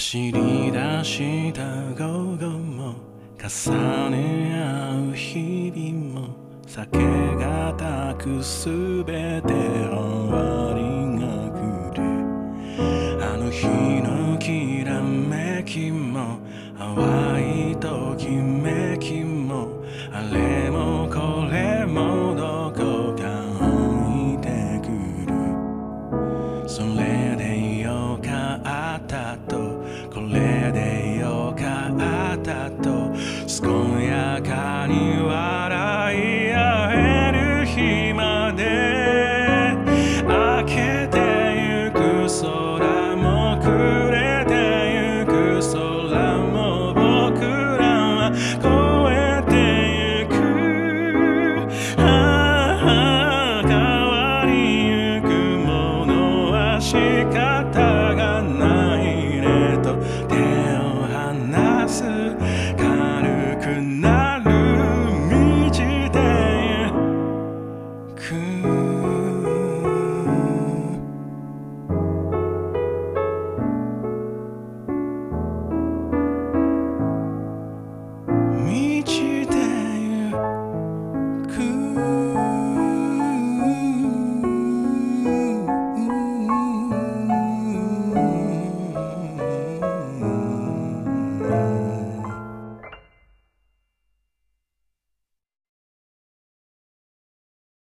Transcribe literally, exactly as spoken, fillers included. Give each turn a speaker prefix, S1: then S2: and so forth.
S1: 走り出した午後も重ね合う日々も酒がたくすべて終わりが来る。あの日のきらめきも淡いときめきもあれもこれもどこか置いてくる。それでよかったとこれでよかったと健やかに